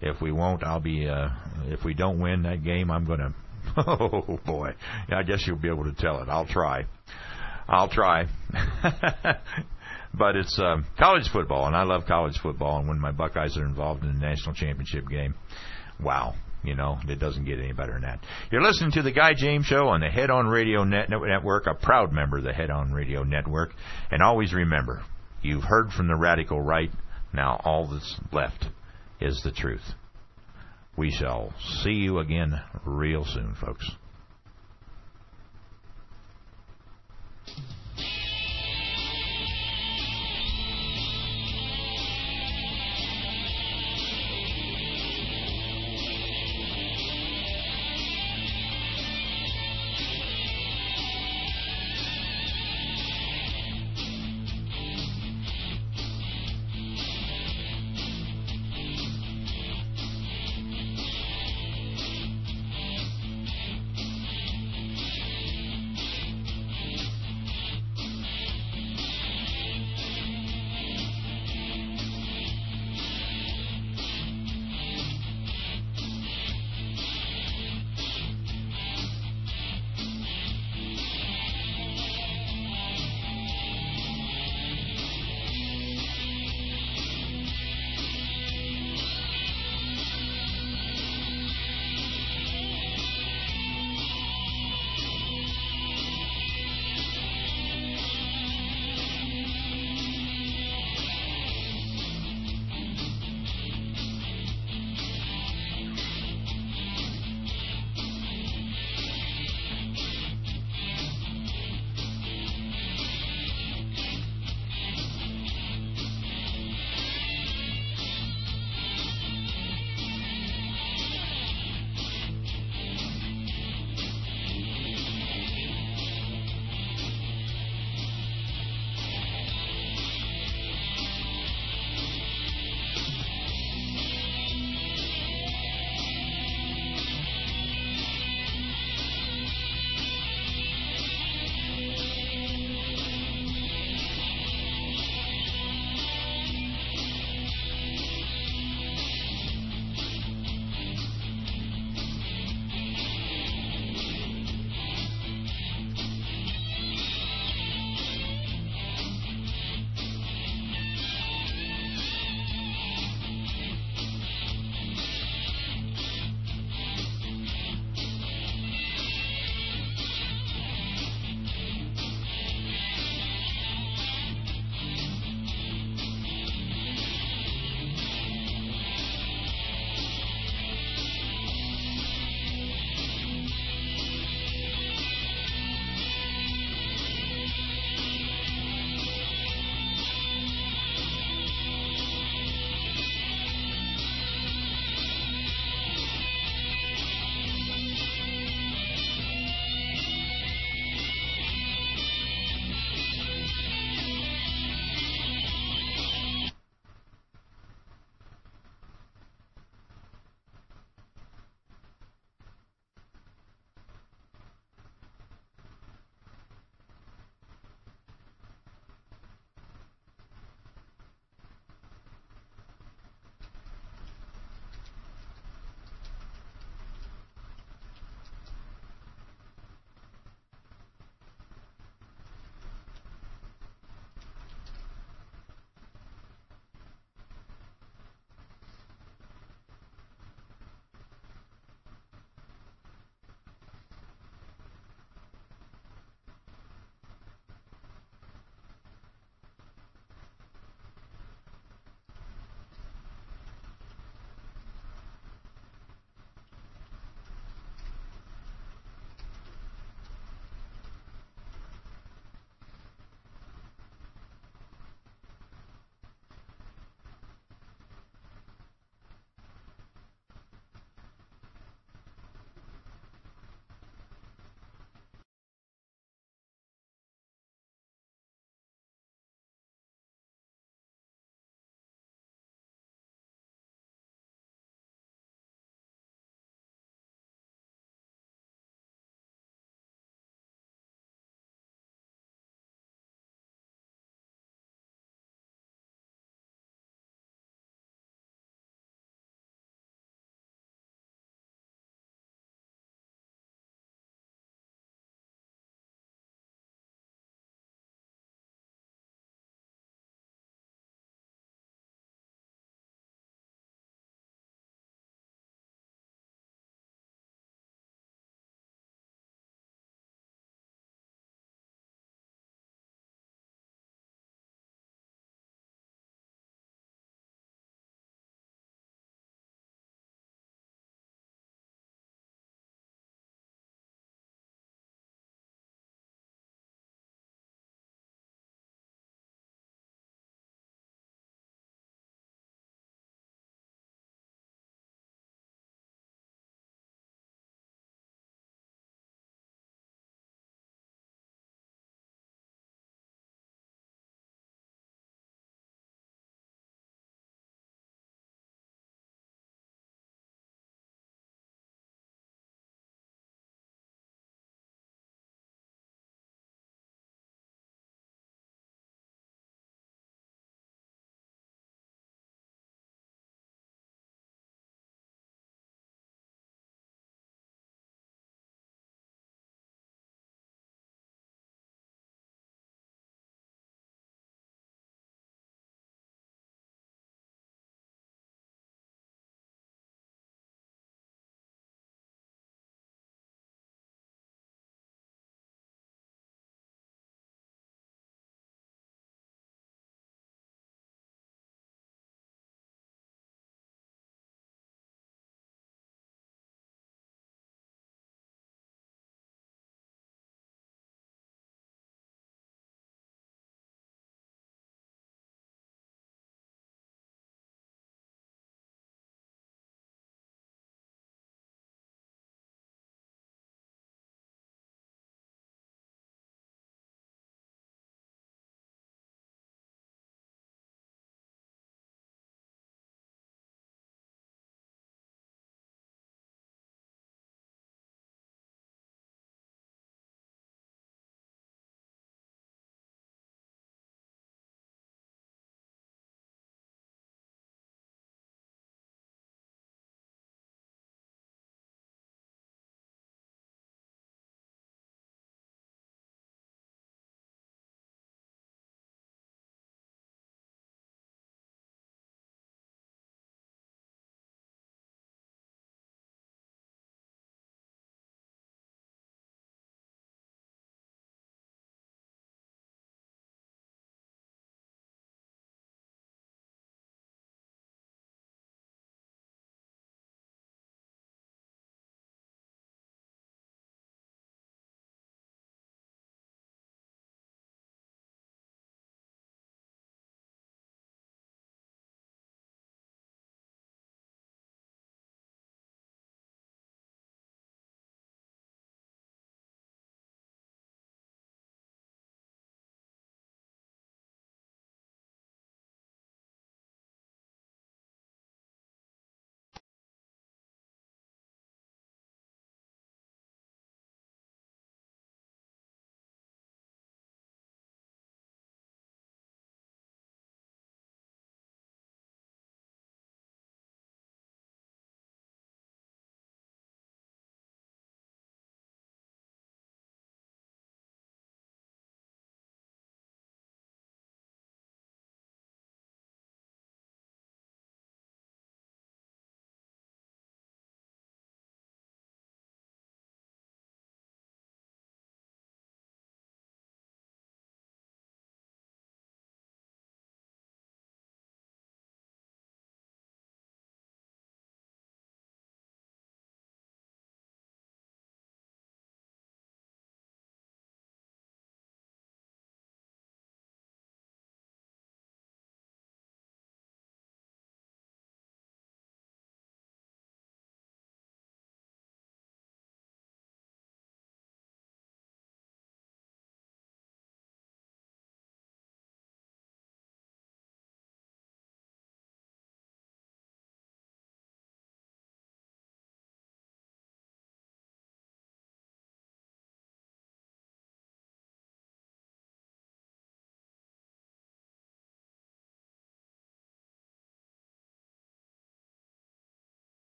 If we won't, I'll be. If we don't win that game, I'm going to. Oh boy! Yeah, I guess you'll be able to tell it. I'll try. But it's college football, and I love college football. And when my Buckeyes are involved in the national championship game, wow. It doesn't get any better than that. You're listening to the Guy James Show on the Head On Radio Network, a proud member of the Head On Radio Network. And always remember, you've heard from the radical right. Now all that's left is the truth. We shall see you again real soon, folks.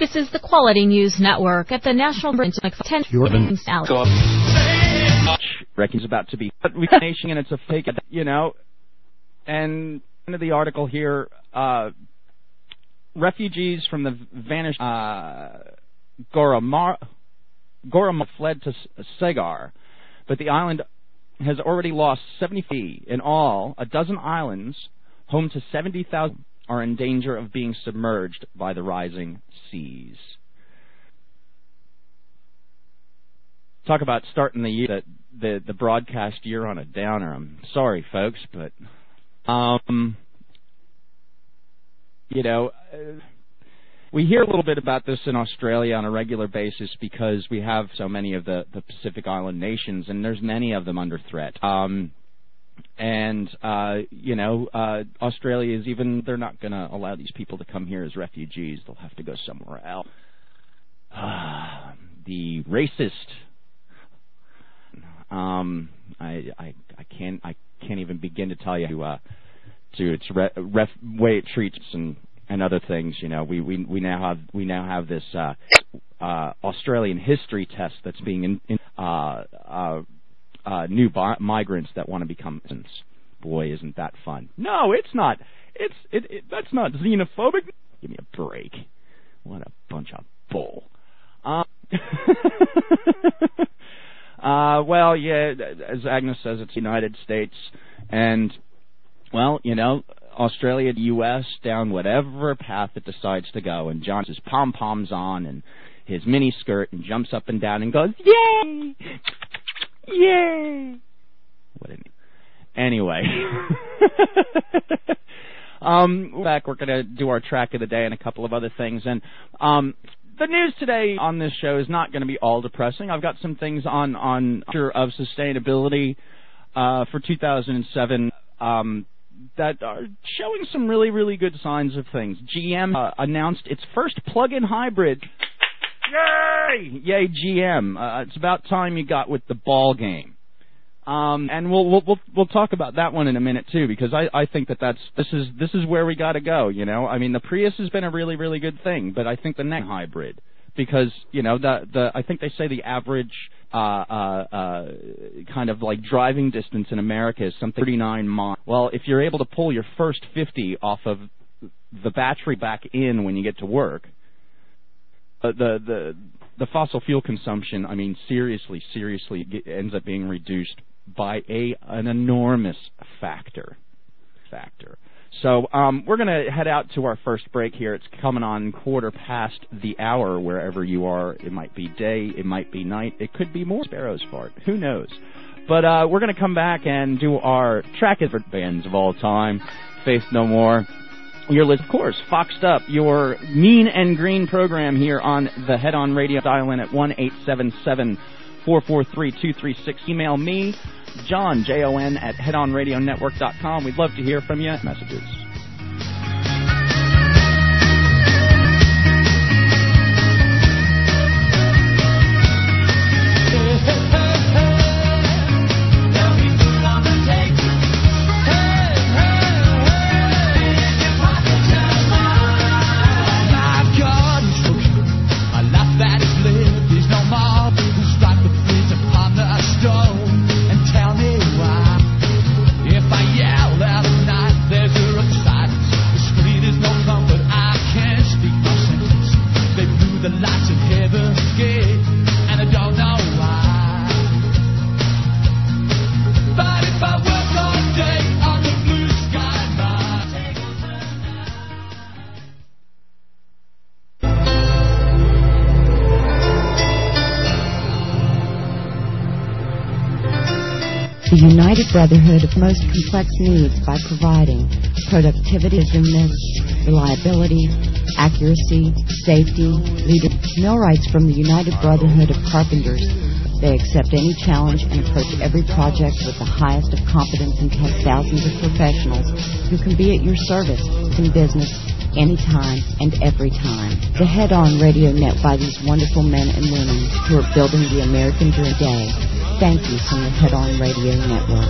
This is the Quality News Network at the National Reckon's about to be nation, and it's a fake, you know. And end of the article here, refugees from the vanished Gorama fled to Segar, but the island has already lost 70 feet. In all, a dozen islands, home to 70,000, are in danger of being submerged by the rising seas. Talk about starting the year, the broadcast year on a downer. I'm sorry, folks, but you know, we hear a little bit about this in Australia on a regular basis because we have so many of the Pacific Island nations, and there's many of them under threat. You know, Australia is even, they're not going to allow these people to come here as refugees. They'll have to go somewhere else. The racist. I can't even begin to tell you to its way it treats and other things. You know, we now have this Australian history test that's being new migrants that want to become citizens. Boy, isn't that fun? No, it's not. That's not xenophobic. Give me a break. What a bunch of bull. Well, yeah, as Agnes says, it's the United States, and well, you know, Australia, the U.S., down whatever path it decides to go, and John has his pom-poms on and his mini skirt and jumps up and down and goes, yay! Yay! Anyway. Back, we're going to do our track of the day and a couple of other things. And the news today on this show is not going to be all depressing. I've got some things on of sustainability for 2007 that are showing some really, really good signs of things. GM announced its first plug-in hybrid. Yay! Yay, GM. It's about time you got with the ball game. And we'll talk about that one in a minute too, because I think this is where we got to go. You know, I mean, the Prius has been a really, really good thing, but I think the next hybrid, because you know I think they say the average kind of like driving distance in America is something 39 miles. Well, if you're able to pull your first 50 off of the battery back in when you get to work, the fossil fuel consumption, I mean, seriously ends up being reduced by an enormous factor. So we're going to head out to our first break here. It's coming on 15:15 the hour wherever you are. It might be day, it might be night, it could be more sparrows fart. Who knows? But we're going to come back and do our track of bands of all time. Faith No More. Your list, of course, Foxed Up, your mean and green program here on the Head On Radio. Dial in at 1-877-443-236. Email me, John, Jon, at headonradionetwork.com. We'd love to hear from you. Messages. The United Brotherhood of most complex needs by providing productivity, reliability, accuracy, safety, leadership. Millwrights from the United Brotherhood of Carpenters. They accept any challenge and approach every project with the highest of competence and test thousands of professionals who can be at your service in business anytime and every time. The Head On Radio Net by these wonderful men and women who are building the American dream day. Thank you from the Head On Radio Network.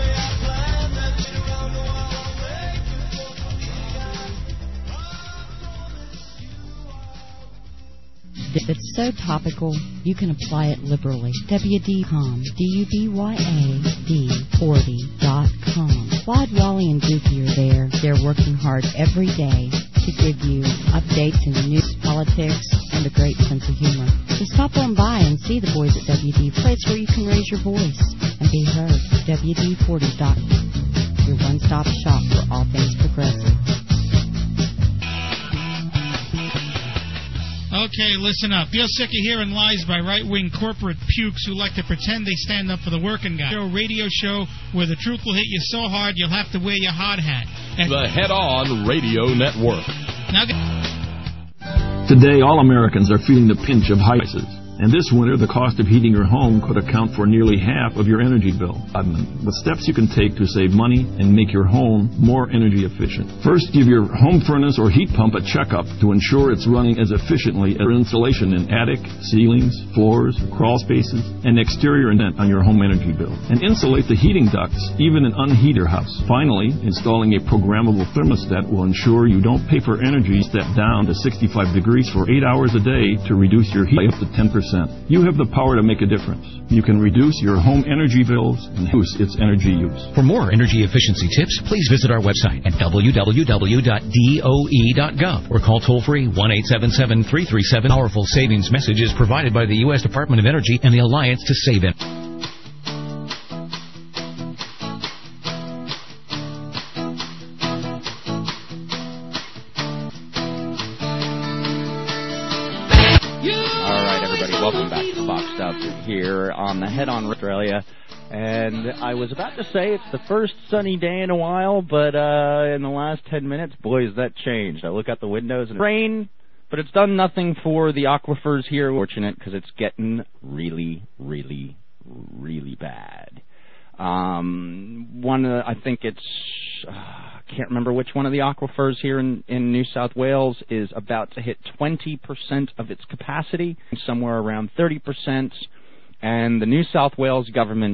If it's so topical, you can apply it liberally. WD-COM, DUBYAD40.com. Claude, Wally, and Goofy are there. They're working hard every day to give you updates in the news, politics, and a great sense of humor. So stop on by and see the boys at WD, a place where you can raise your voice and be heard. WD40.com, your one-stop shop for all things progressive. Okay, listen up. Feel sick of hearing lies by right-wing corporate pukes who like to pretend they stand up for the working guy. A radio show where the truth will hit you so hard you'll have to wear your hard hat. The Head On Radio Network. Now, today, all Americans are feeling the pinch of high prices. And this winter, the cost of heating your home could account for nearly half of your energy bill. With steps you can take to save money and make your home more energy efficient. First, give your home furnace or heat pump a checkup to ensure it's running as efficiently as insulation in attic, ceilings, floors, crawl spaces, and exterior indent on your home energy bill. And insulate the heating ducts, even in an unheated house. Finally, installing a programmable thermostat will ensure you don't pay for energy step down to 65 degrees for 8 hours a day to reduce your heat by up to 10%. You have the power to make a difference. You can reduce your home energy bills and reduce its energy use. For more energy efficiency tips, please visit our website at www.doe.gov or call toll-free 1-877-337. Powerful savings message is provided by the U.S. Department of Energy and the Alliance to Save It. Here on the Head On Australia, and I was about to say it's the first sunny day in a while, but in the last 10 minutes, boys, that changed. I look out the windows and it's rain, but it's done nothing for the aquifers here. Fortunate, because it's getting really, really, really bad. I think it's, I can't remember which one of the aquifers here in New South Wales is about to hit 20% of its capacity, somewhere around 30%. And the New South Wales government,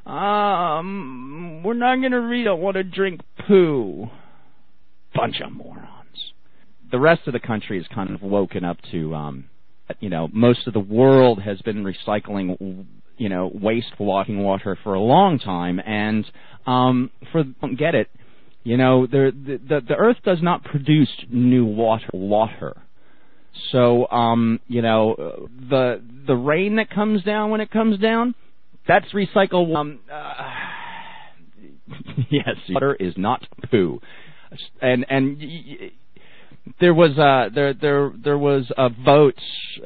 we're not going to read, don't want to drink poo. Bunch of morons. The rest of the country is kind of woken up to, most of the world has been recycling, water for a long time. And don't get it, the Earth does not produce new water. So, the rain that comes down when it comes down, that's recycled. Yes, water is not poo. And there was a vote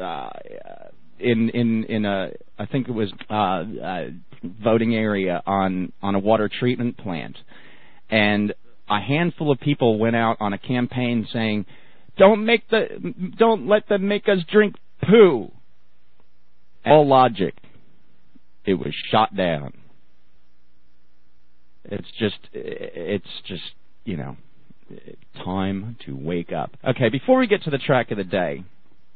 in a, I think it was voting area on a water treatment plant, and a handful of people went out on a campaign saying, Don't let them make us drink poo. All logic. It was shot down. It's just, time to wake up. Okay, before we get to the track of the day,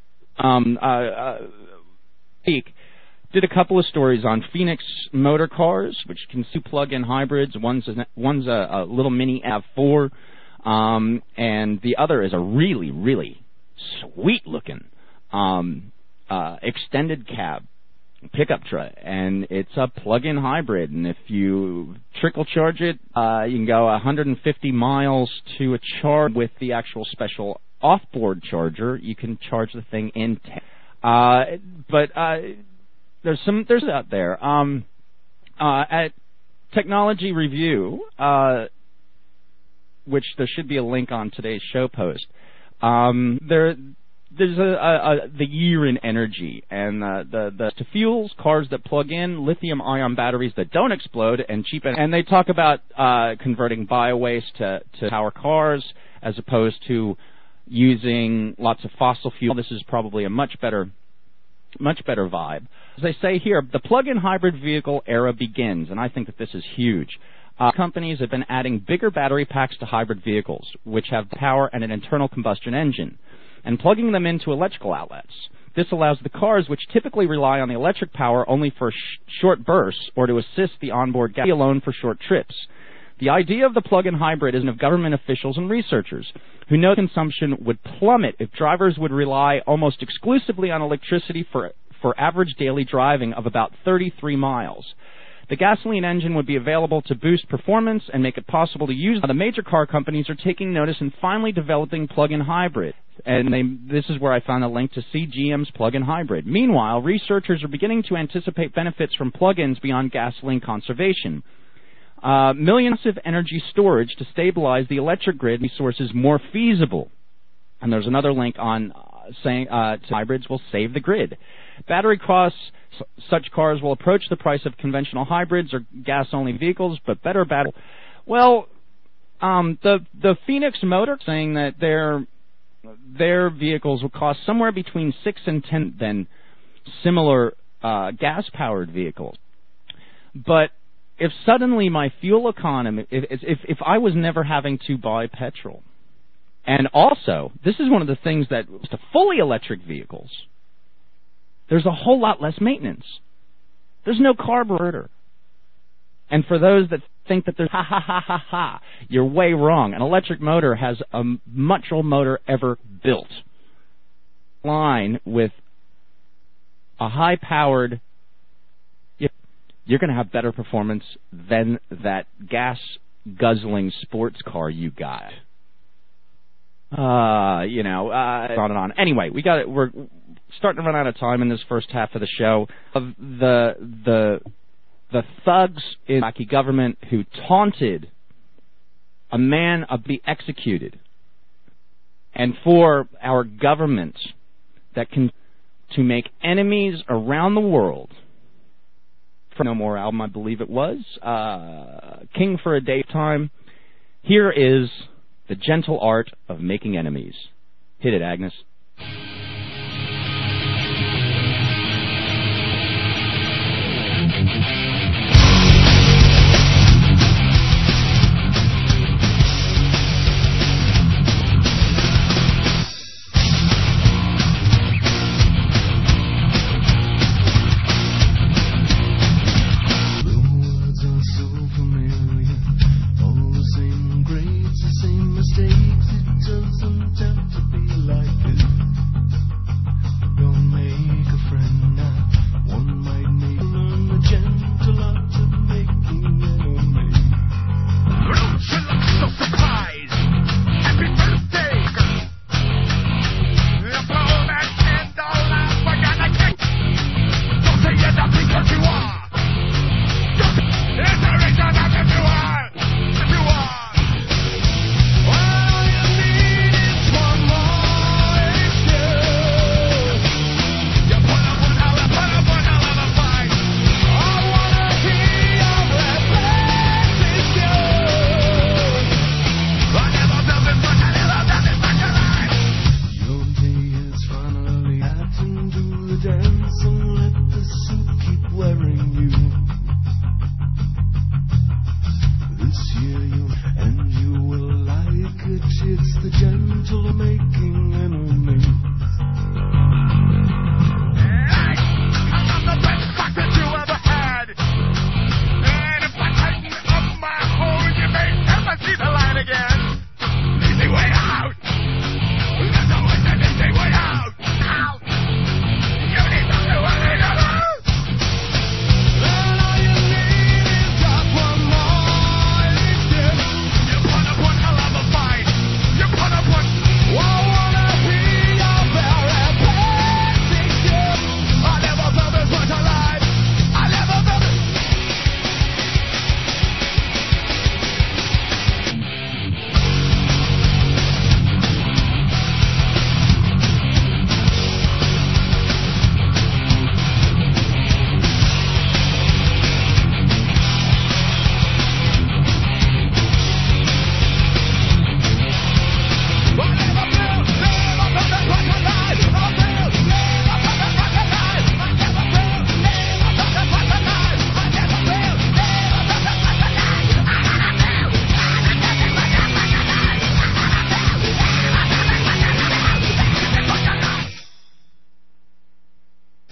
did a couple of stories on Phoenix Motor Cars, which can do plug-in hybrids. One's a little mini Av4. And the other is a really, really sweet-looking extended cab pickup truck, and it's a plug-in hybrid. And if you trickle charge it, you can go 150 miles to a charge with the actual special off-board charger. You can charge the thing in 10. But there's out there at Technology Review. Which there should be a link on today's show post. There's the year in energy, and the to fuels cars that plug in, lithium-ion batteries that don't explode, and cheap. And they talk about converting bio-waste to power cars as opposed to using lots of fossil fuel. This is probably a much better vibe. As they say here, the plug-in hybrid vehicle era begins, and I think that this is huge. Companies have been adding bigger battery packs to hybrid vehicles, which have power and an internal combustion engine, and plugging them into electrical outlets. This allows the cars, which typically rely on the electric power only for short bursts or to assist the onboard gas alone for short trips. The idea of the plug-in hybrid is of government officials and researchers who know consumption would plummet if drivers would rely almost exclusively on electricity for average daily driving of about 33 miles. The gasoline engine would be available to boost performance and make it possible to use. The major car companies are taking notice and finally developing plug-in hybrid. And this is where I found a link to see GM's plug-in hybrid. Meanwhile, researchers are beginning to anticipate benefits from plug-ins beyond gasoline conservation. Millions of energy storage to stabilize the electric grid sources more feasible. And there's another link on saying hybrids will save the grid. Battery costs, such cars will approach the price of conventional hybrids or gas-only vehicles, but better battery. Well, the Phoenix Motor saying that their vehicles will cost somewhere between 6 and 10 than similar gas-powered vehicles. But if suddenly my fuel economy, if I was never having to buy petrol, and also, this is one of the things that to fully electric vehicles, there's a whole lot less maintenance. There's no carburetor. And for those that think that there's you're way wrong. An electric motor has a much old motor ever built. Line with a high-powered, you're going to have better performance than that gas-guzzling sports car you got. On and on. Anyway, we're starting to run out of time in this first half of the show. Of the thugs in the Iraqi government who taunted a man to be executed, and for our government that can to make enemies around the world. For No More album, I believe it was King for a Day Time. Here is The Gentle Art of Making Enemies. Hit it, Agnes. Mistakes, it doesn't have to be like this.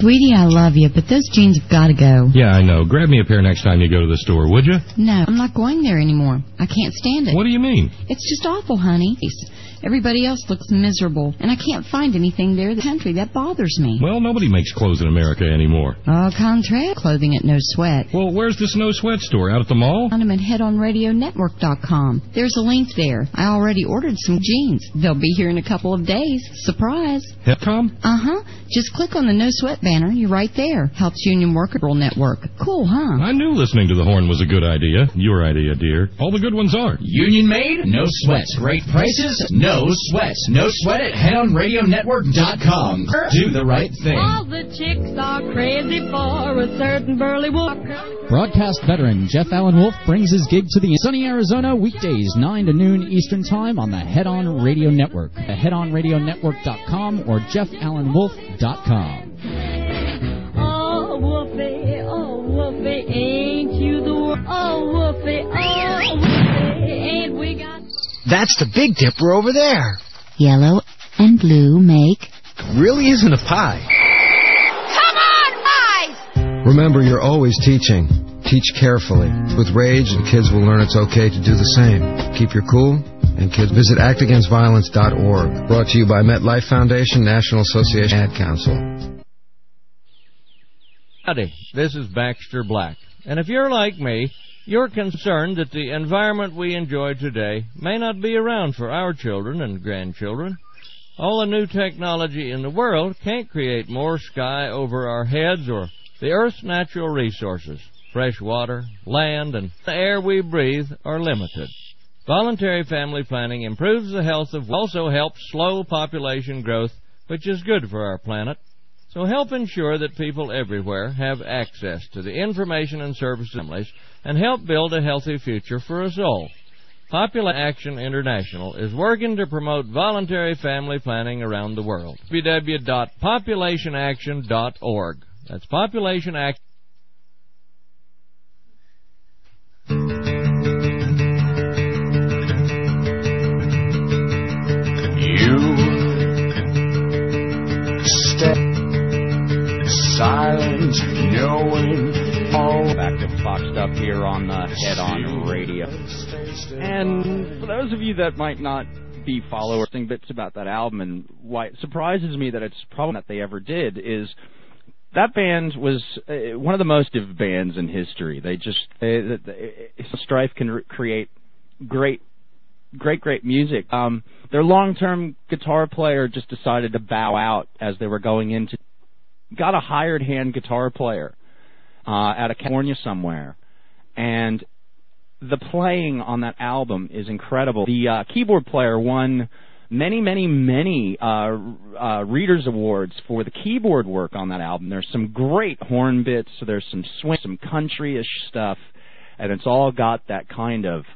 Sweetie, I love you, but those jeans have got to go. Yeah, I know. Grab me a pair next time you go to the store, would you? No, I'm not going there anymore. I can't stand it. What do you mean? It's just awful, honey. Everybody else looks miserable, and I can't find anything there in the country. That bothers me. Well, nobody makes clothes in America anymore. Au contraire, clothing at No Sweat. Well, where's this No Sweat store? Out at the mall? Found them at headonradionetwork.com. There's a link there. I already ordered some jeans. They'll be here in a couple of days. Surprise. Headcom? Uh-huh. Just click on the No Sweat banner. You're right there. Helps Union Worker Network. Cool, huh? I knew listening to the horn was a good idea. Your idea, dear. All the good ones are. Union made, no sweats. Great prices, no sweats. No sweat at headonradionetwork.com. Do the right thing. All the chicks are crazy for a certain burly walker. Broadcast veteran Jeff Allen Wolf brings his gig to the sunny Arizona weekdays 9 to noon Eastern Time on the Head On Radio Network. headonradionetwork.com or jeffallenwolf.com. Oh, Wolfie, ain't you the world? Oh, Wolfie, ain't we got... That's the Big Dipper over there. Yellow and blue make... Really isn't a pie. Come on, pies! Remember, you're always teaching. Teach carefully. With Rage, the kids will learn it's okay to do the same. Keep your cool, and kids visit actagainstviolence.org. Brought to you by MetLife Foundation, National Association Ad Council. Howdy, this is Baxter Black. And if you're like me, you're concerned that the environment we enjoy today may not be around for our children and grandchildren. All the new technology in the world can't create more sky over our heads or the Earth's natural resources. Fresh water, land, and the air we breathe are limited. Voluntary family planning improves the health of, also helps slow population growth, which is good for our planet. So help ensure that people everywhere have access to the information and services of families and help build a healthy future for us all. Population Action International is working to promote voluntary family planning around the world. www.populationaction.org. That's Population Action. Silence, knowing all. Back to Foxed Up here on the Head On Radio. And for those of you that might not be followers, bits about that album, and why it surprises me that it's probably that they ever did, is that band was one of the most active bands in history. They just Strife can create great music. Their long-term guitar player just decided to bow out as they were going into. Got a hired hand guitar player out of California somewhere, and the playing on that album is incredible. The keyboard player won many Readers Awards for the keyboard work on that album. There's some great horn bits, so there's some swing, some country-ish stuff, and it's all got that kind of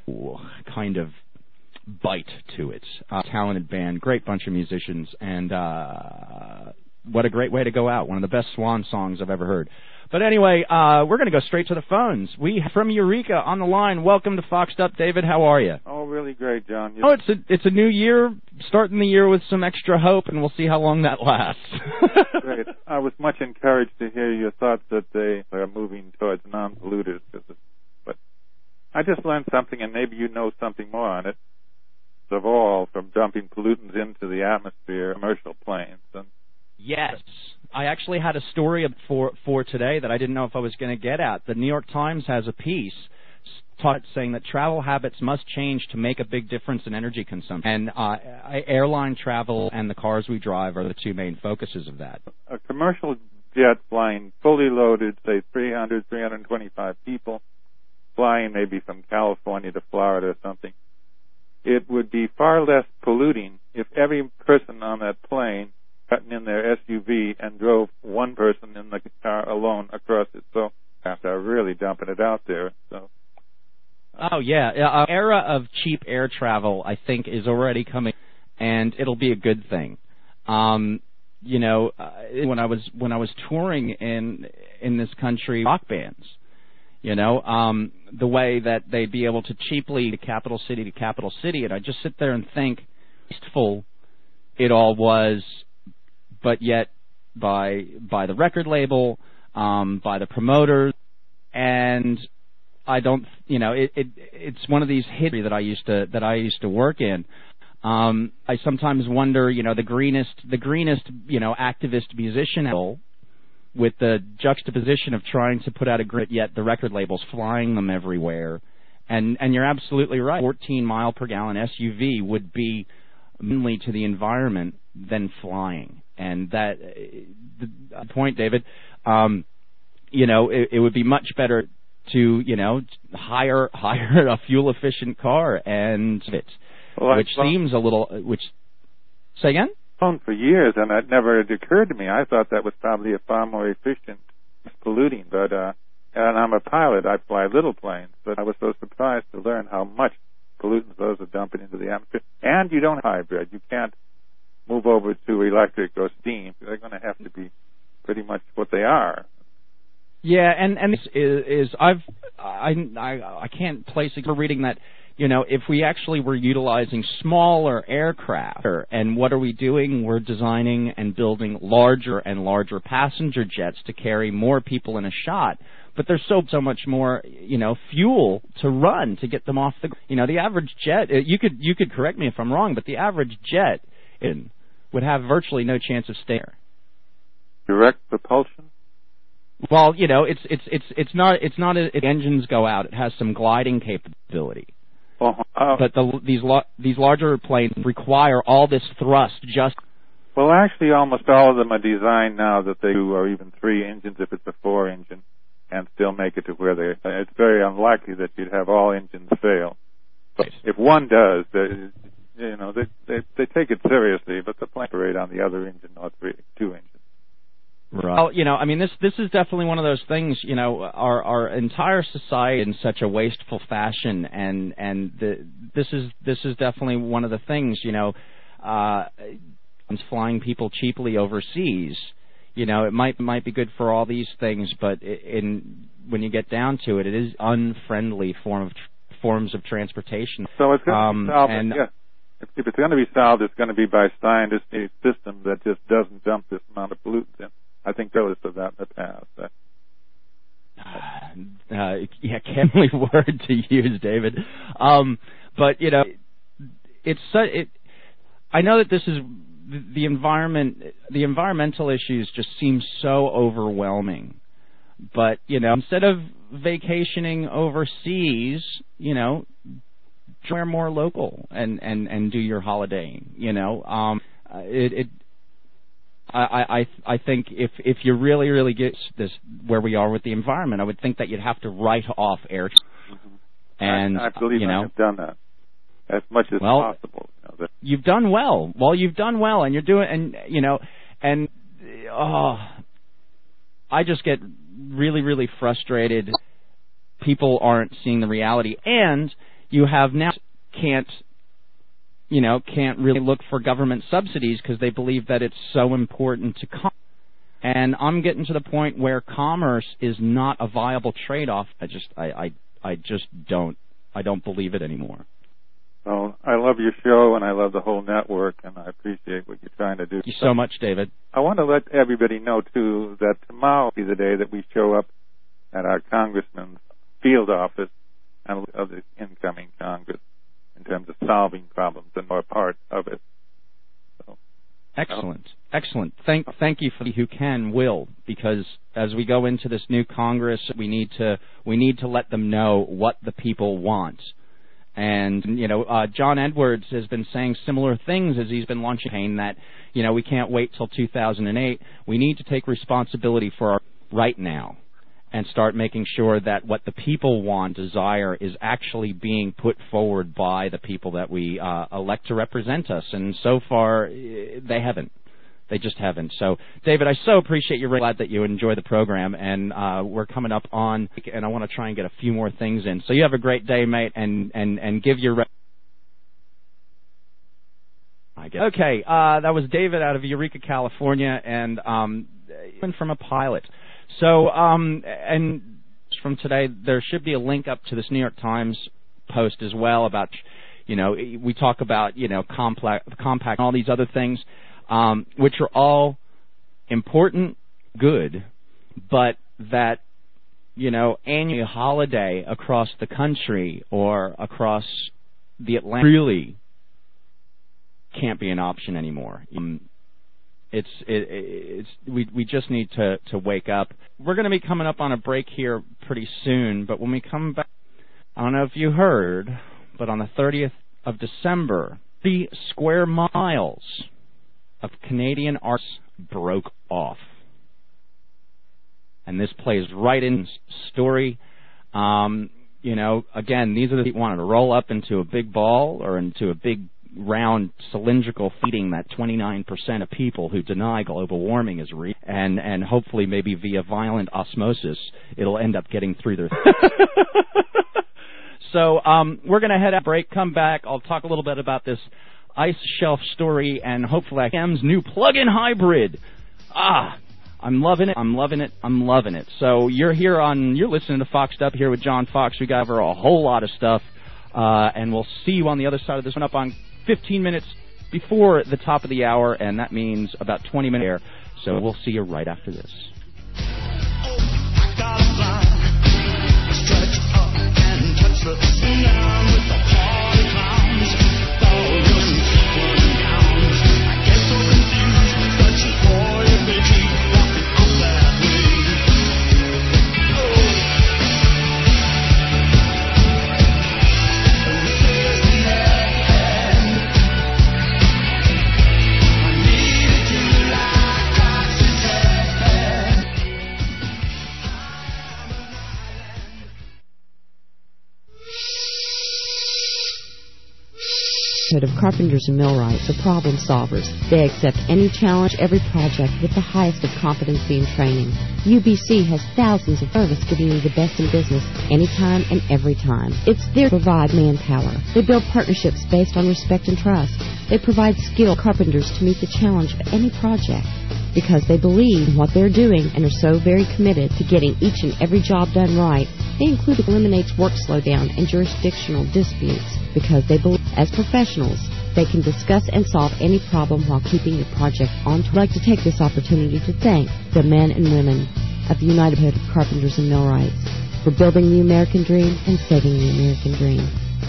bite to it. Talented band, great bunch of musicians, and what a great way to go out. One of the best Swan songs I've ever heard. But anyway, we're going to go straight to the phones. We from Eureka on the line. Welcome to Foxed Up, David. How are you? Oh, really great, John. Oh, it's a new year, starting the year with some extra hope, and we'll see how long that lasts. Great. I was much encouraged to hear your thoughts that they are moving towards non-polluters. But I just learned something, and maybe you know something more on it. Of all, from dumping pollutants into the atmosphere, commercial planes, and yes. I actually had a story for today that I didn't know if I was going to get at. The New York Times has a piece saying that travel habits must change to make a big difference in energy consumption. And airline travel and the cars we drive are the two main focuses of that. A commercial jet flying fully loaded, say 325 people, flying maybe from California to Florida or something, it would be far less polluting if every person on that plane got in their SUV and drove one person in the car alone across it. So they're really dumping it out there. So. Oh, yeah. Era of cheap air travel, I think, is already coming, and it'll be a good thing. When I was touring in this country, rock bands, the way that they'd be able to cheaply capital city to capital city, and I just sit there and think, wasteful it all was, but yet by the record label, by the promoters, and I don't, it's one of these history that I used to work in. I sometimes wonder, the greenest, activist musician, with the juxtaposition of trying to put out a grit, yet the record label's flying them everywhere. And you're absolutely right. 14 mile per gallon SUV would be mainly to the environment than flying. And that the point, David, it would be much better to, hire a fuel efficient car and seems a little, say again? For years, and it never had occurred to me. I thought that was probably a far more efficient, polluting, but, and I'm a pilot, I fly little planes, but I was so surprised to learn how much pollutants those are dumping into the atmosphere. And you don't hybrid. You can't move over to electric or steam. They're going to have to be pretty much what they are. Yeah, and this is I can't place it. We're reading that, if we actually were utilizing smaller aircraft, and what are we doing? We're designing and building larger and larger passenger jets to carry more people in a shot. But there's so much more, fuel to run to get them off the. The average jet. You could correct me if I'm wrong, but the average jet would have virtually no chance of staying. Direct propulsion. Well, it's not. Engines go out. It has some gliding capability. But these larger planes require all this thrust just. Well, actually, almost all of them are designed now that they do, or even 3 engines if it's a 4 engine, and still make it to where they. It's very unlikely that you'd have all engines fail. But if one does, they take it seriously. But the plane operate on the other engine, or 2 engines. Right. Well, this is definitely one of those things. Our entire society in such a wasteful fashion, and this is definitely one of the things. Flying people cheaply overseas. It might be good for all these things, but when you get down to it, it is unfriendly forms of transportation. So it's going to be solved. If it's going to be solved, it's going to be by scientists a system that just doesn't dump this amount of pollutants in. I think there was that in the past. Can't believe word to use, David. But I know that this is the environment. The environmental issues just seem so overwhelming. But instead of vacationing overseas, try more local and do your holidaying. I think if you really get this where we are with the environment, I would think that you'd have to write off air. And I believe I have done that as much as possible. You've done well. Well, you've done well, and you're doing, I just get really frustrated. People aren't seeing the reality, and you have now can't really look for government subsidies because they believe that it's so important to commerce. And I'm getting to the point where commerce is not a viable trade-off. I just don't believe it anymore. Well, I love your show, and I love the whole network, and I appreciate what you're trying to do. Thank you so much, David. I want to let everybody know, too, that tomorrow will be the day that we show up at our congressman's field office and of the incoming Congress in terms of solving problems and more part of it. So, excellent. Thank you for who will, because as we go into this new Congress, we need to let them know what the people want. And John Edwards has been saying similar things as he's been launching a campaign that we can't wait till 2008. We need to take responsibility for our right now and start making sure that what the people desire is actually being put forward by the people that we elect to represent us. And so far, they haven't. They just haven't. So, David, I so appreciate you. Really glad that you enjoy the program, and we're coming up on, and I want to try and get a few more things in. So you have a great day, mate, and give your. Okay, that was David out of Eureka, California, and from a pilot. So, and from today, there should be a link up to this New York Times post as well about, we talk about, compact and all these other things, which are all important, good, but that, annual holiday across the country or across the Atlantic really can't be an option anymore. We just need to wake up. We're going to be coming up on a break here pretty soon, but when we come back, I don't know if you heard, but on the 30th of December, 3 square miles of Canadian arts broke off. And this plays right in the story. Again, these are the people who wanted to roll up into a big ball or into a big round cylindrical feeding that 29% of people who deny global warming is real, and hopefully maybe via violent osmosis it'll end up getting through their So we're going to head out break, come back. I'll talk a little bit about this ice shelf story and hopefully IBM's new plug-in hybrid. I'm loving it. So you're listening to Foxed Up here with John Fox. We got over a whole lot of stuff, and we'll see you on the other side of this one up on 15 minutes before the top of the hour, and that means about 20 minutes there. So we'll see you right after this. Of carpenters and millwrights are problem solvers. They accept any challenge, every project with the highest of competency and training. UBC has thousands of service giving you the best in business anytime and every time. It's there to provide manpower. They build partnerships based on respect and trust. They provide skilled carpenters to meet the challenge of any project. Because they believe in what they're doing and are so very committed to getting each and every job done right, they include eliminates work slowdown and jurisdictional disputes. Because they believe, as professionals, they can discuss and solve any problem while keeping your project on track. I'd like to take this opportunity to thank the men and women of the United Hood of Carpenters and Millwrights for building the American dream and saving the American dream.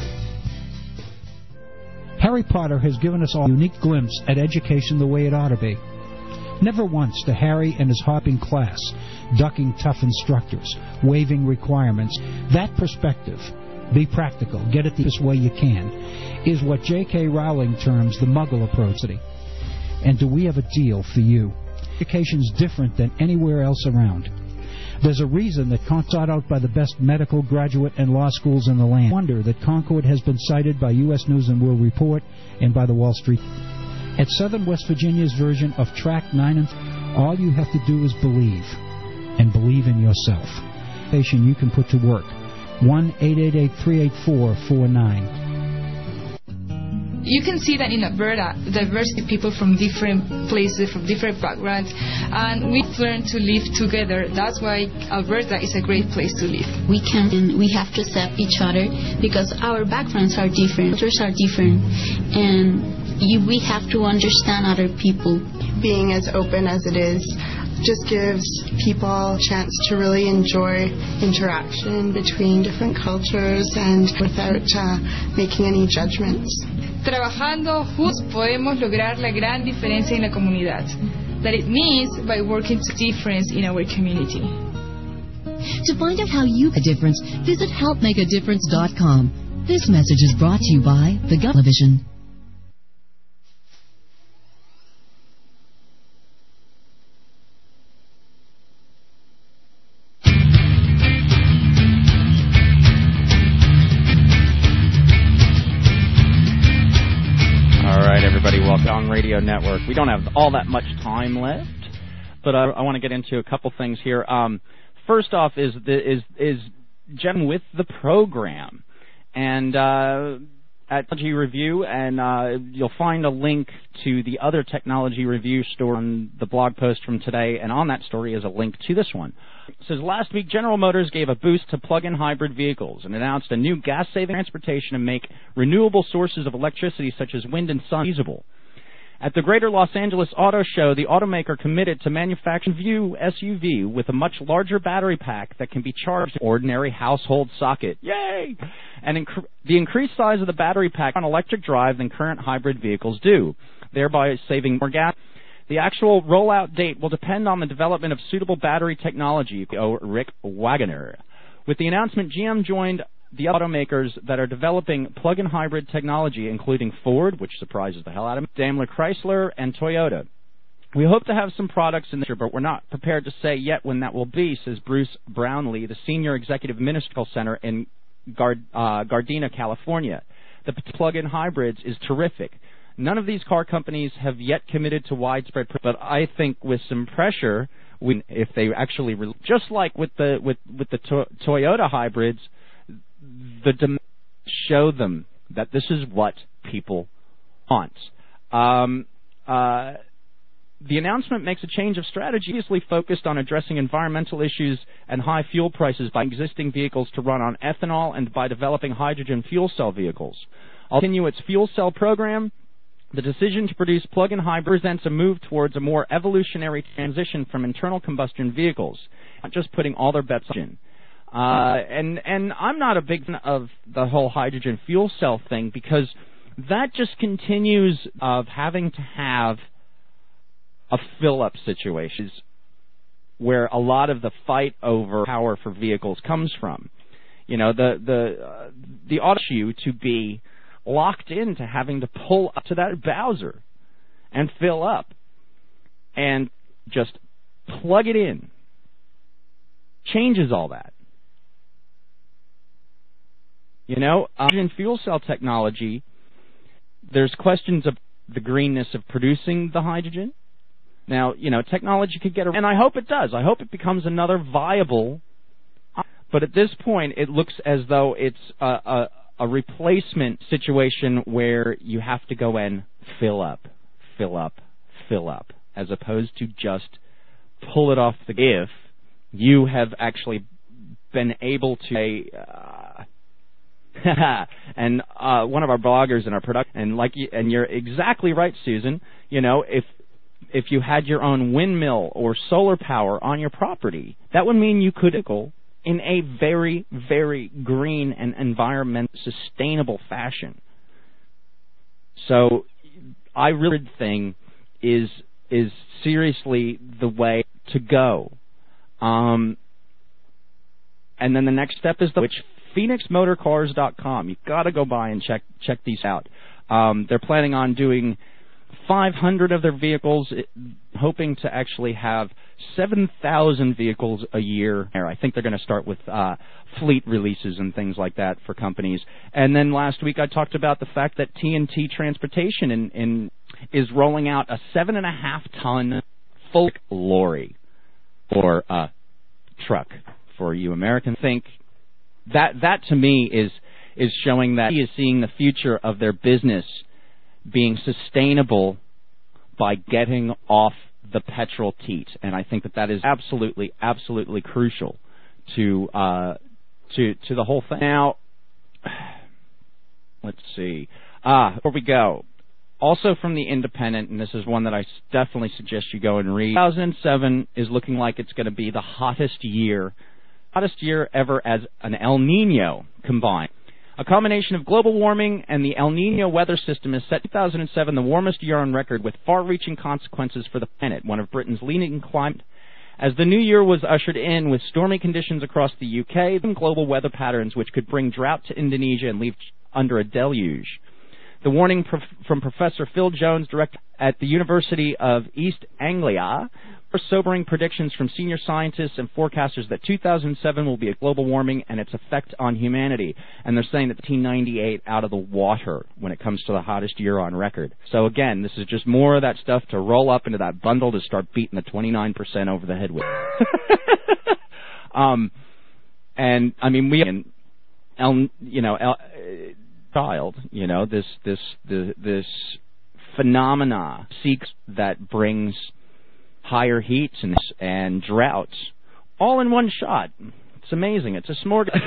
Harry Potter has given us all a unique glimpse at education the way it ought to be. Never once do Harry and his hopping class, ducking tough instructors, waiving requirements. That perspective, be practical, get it this way you can, is what J.K. Rowling terms the Muggle approach. And do we have a deal for you? Education's different than anywhere else around. There's a reason that sought out by the best medical, graduate, and law schools in the land. Wonder that Concord has been cited by U.S. News and World Report and by the Wall Street. At Southern West Virginia's version of Track 9 and all you have to do is believe, and believe in yourself. You can put to work. 1-888-384-49. You can see that in Alberta, diversity of people from different places, from different backgrounds, and we've learned to live together. That's why Alberta is a great place to live. We have to accept each other because our backgrounds are different, cultures are different, and we have to understand other people. Being as open as it is just gives people a chance to really enjoy interaction between different cultures and without making any judgments. Trabajando juntos podemos lograr la gran diferencia en la comunidad. That it means by working to difference in our community. To find out how you make a difference, visit helpmakeadifference.com. This message is brought to you by the Television. On Radio Network. We don't have all that much time left, but I want to get into a couple things here. First off is Jen with the program, and at Technology Review, and you'll find a link to the other Technology Review story on the blog post from today, and on that story is a link to this one. It says, last week, General Motors gave a boost to plug-in hybrid vehicles and announced a new gas-saving transportation to make renewable sources of electricity such as wind and sun feasible. At the Greater Los Angeles Auto Show, the automaker committed to manufacturing View SUV with a much larger battery pack that can be charged in an ordinary household socket. Yay! And the increased size of the battery pack on electric drive than current hybrid vehicles do, thereby saving more gas. The actual rollout date will depend on the development of suitable battery technology, Rick Wagoner. With the announcement, GM joined the automakers that are developing plug-in hybrid technology, including Ford, which surprises the hell out of me, Daimler Chrysler, and Toyota. We hope to have some products in the future, but we're not prepared to say yet when that will be, says Bruce Brownlee, the Senior Executive Ministerial Center in Gardena, California. The plug-in hybrids is terrific. None of these car companies have yet committed to widespread, but I think with some pressure, if they actually, just like with the Toyota hybrids, the demand show them that this is what people want. The announcement makes a change of strategy, previously focused on addressing environmental issues and high fuel prices by existing vehicles to run on ethanol and by developing hydrogen fuel cell vehicles. I'll continue its fuel cell program. The decision to produce plug-in hybrids represents a move towards a more evolutionary transition from internal combustion vehicles, not just putting all their bets in. And I'm not a big fan of the whole hydrogen fuel cell thing because that just continues of having to have a fill-up situation where a lot of the fight over power for vehicles comes from. You know, the auto issue to be locked into having to pull up to that Bowser and fill up and just plug it in changes all that. You know, hydrogen fuel cell technology, there's questions of the greenness of producing the hydrogen. Now, you know, technology could get around, and I hope it does. I hope it becomes another viable, but at this point it looks as though it's a replacement situation where you have to go and fill up, as opposed to just pull it off if you have actually been able to and one of our bloggers in our production, and you're exactly right, Susan. You know, if you had your own windmill or solar power on your property, that would mean you could in a very, very green and environment sustainable fashion. So, I really think is seriously the way to go. And then the next step is which PhoenixMotorCars.com. You've got to go by and check these out. They're planning on doing 500 of their vehicles, hoping to actually have 7,000 vehicles a year. I think they're going to start with fleet releases and things like that for companies. And then last week I talked about the fact that TNT Transportation is rolling out a 7.5-ton full lorry or truck for you Americans. Think that to me is showing that he is seeing the future of their business being sustainable by getting off the petrol teat, and I think that is absolutely, absolutely crucial to the whole thing. Now, let's see. Before we go, also from the Independent, and this is one that I definitely suggest you go and read. 2007 is looking like it's going to be the hottest year ever as an El Nino combined. A combination of global warming and the El Nino weather system has set 2007 the warmest year on record, with far-reaching consequences for the planet, one of Britain's leading climate. As the new year was ushered in with stormy conditions across the UK, and global weather patterns which could bring drought to Indonesia and leave under a deluge. The warning from Professor Phil Jones, director at the University of East Anglia, for sobering predictions from senior scientists and forecasters that 2007 will be a global warming and its effect on humanity. And they're saying that 1998 out of the water when it comes to the hottest year on record. So again, this is just more of that stuff to roll up into that bundle to start beating the 29% over the head with. And I mean, this phenomena seeks that brings higher heats and droughts all in one shot. It's amazing. It's a smorgasbord.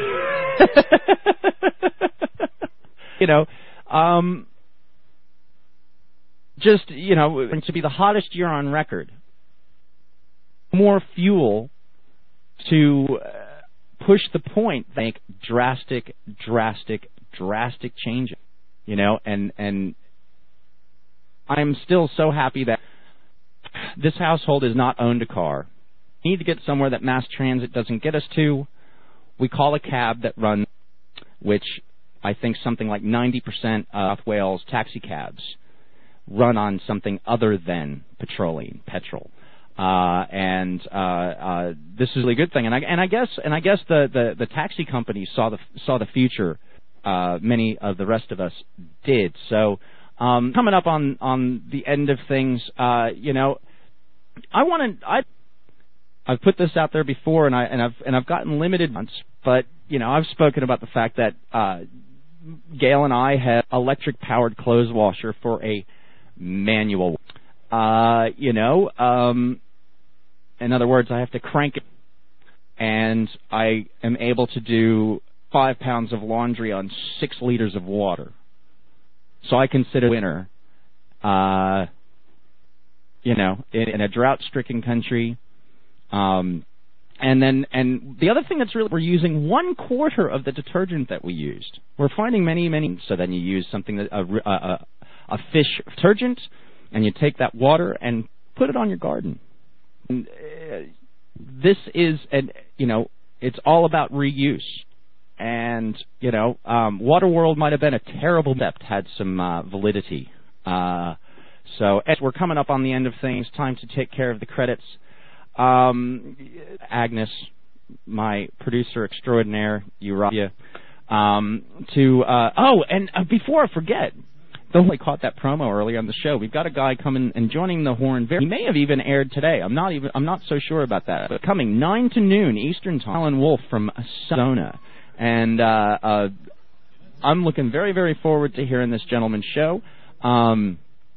just, to be the hottest year on record. More fuel to push the point, make drastic changes, and I'm still so happy that this household has not owned a car. We need to get somewhere that mass transit doesn't get us to. We call a cab that runs, which I think something like 90% of South Wales taxi cabs run on something other than petrol. This is a really good thing, and I guess the taxi companies saw the future. Many of the rest of us did. So coming up on the end of things, I've put this out there before, and I've gotten limited ones, but I've spoken about the fact that Gail and I have electric powered clothes washer for a manual. In other words, I have to crank it, and I am able to do 5 pounds of laundry on 6 liters of water. So I consider winter, in a drought-stricken country. And the other thing that's really, we're using 1/4 of the detergent that we used. We're finding many. So then you use something that a fish detergent, and you take that water and put it on your garden. And, this is, it's all about reuse. And Waterworld might have been a terrible step, had some validity. So as we're coming up on the end of things, time to take care of the credits. Agnes, my producer extraordinaire, Eurabia, before I forget, though I caught that promo earlier on the show, we've got a guy coming and joining the Horn. He may have even aired today. I'm not so sure about that. But coming 9 to noon Eastern Time, Alan Wolf from Arizona, and I'm looking very, very forward to hearing this gentleman's show. And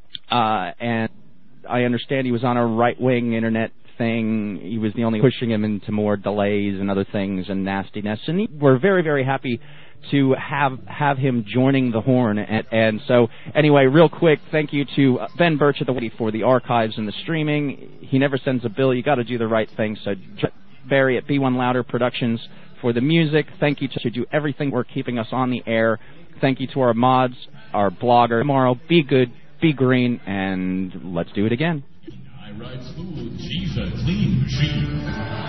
I understand he was on a right-wing internet thing. He was the only pushing him into more delays and other things and nastiness. And we're very, very happy to have him joining the Horn. And so, anyway, real quick, thank you to Ben Birch at the Wiki for the archives and the streaming. He never sends a bill. You got to do the right thing. So Barry at B1 Louder Productions for the music. Thank you to do everything. We're keeping us on the air. Thank you to our mods, our blogger. Tomorrow, be good, be green, and let's do it again. I ride smooth, she's a clean machine.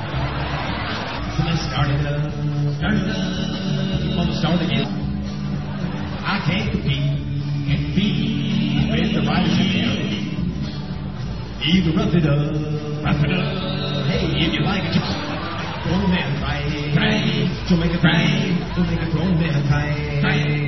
So let's start it up, start again. I can't compete with the riders of the enemy. Either rough it up, hey, if you like it, grown man cry, to make it cry, to make a grown man cry.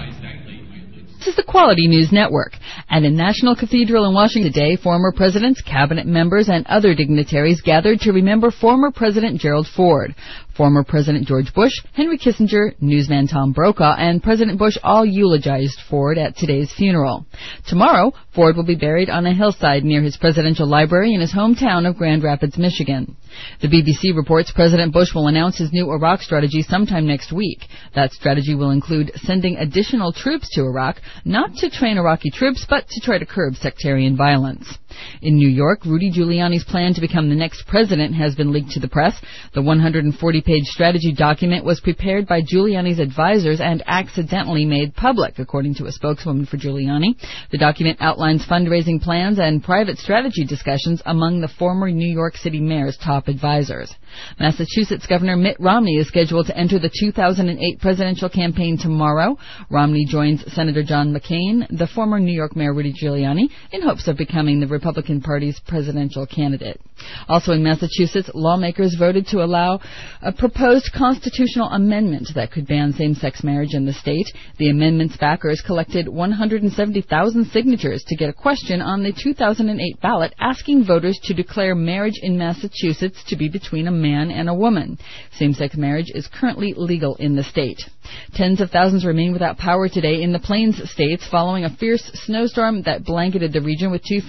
This is the Quality News Network. At a National Cathedral in Washington today, former presidents, cabinet members, and other dignitaries gathered to remember former President Gerald Ford. Former President George Bush, Henry Kissinger, newsman Tom Brokaw, and President Bush all eulogized Ford at today's funeral. Tomorrow, Ford will be buried on a hillside near his presidential library in his hometown of Grand Rapids, Michigan. The BBC reports President Bush will announce his new Iraq strategy sometime next week. That strategy will include sending additional troops to Iraq, not to train Iraqi troops, but to try to curb sectarian violence. In New York, Rudy Giuliani's plan to become the next president has been leaked to the press. The 140-page strategy document was prepared by Giuliani's advisors and accidentally made public, according to a spokeswoman for Giuliani. The document outlines fundraising plans and private strategy discussions among the former New York City mayor's top advisors. Massachusetts Governor Mitt Romney is scheduled to enter the 2008 presidential campaign tomorrow. Romney joins Senator John McCain, the former New York Mayor Rudy Giuliani, in hopes of becoming the Republican Party's presidential candidate. Also in Massachusetts, lawmakers voted to allow a proposed constitutional amendment that could ban same-sex marriage in the state. The amendment's backers collected 170,000 signatures to get a question on the 2008 ballot asking voters to declare marriage in Massachusetts to be between a man and a woman. Same-sex marriage is currently legal in the state. Tens of thousands remain without power today in the Plains states following a fierce snowstorm that blanketed the region with 2 feet of snow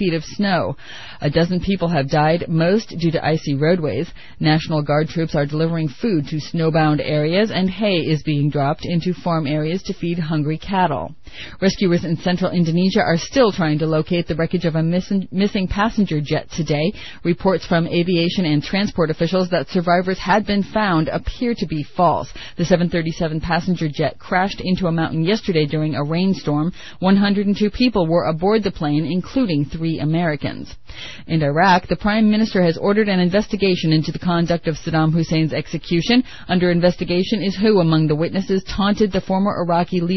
snow. A dozen people have died, most due to icy roadways. National Guard troops are delivering food to snowbound areas, and hay is being dropped into farm areas to feed hungry cattle. Rescuers in central Indonesia are still trying to locate the wreckage of a missing passenger jet today. Reports from aviation and transport officials that survivors had been found appear to be false. The 737 passenger jet crashed into a mountain yesterday during a rainstorm. 102 people were aboard the plane, including 3 Americans. In Iraq, the Prime Minister has ordered an investigation into the conduct of Saddam Hussein's execution. Under investigation is who among the witnesses taunted the former Iraqi leader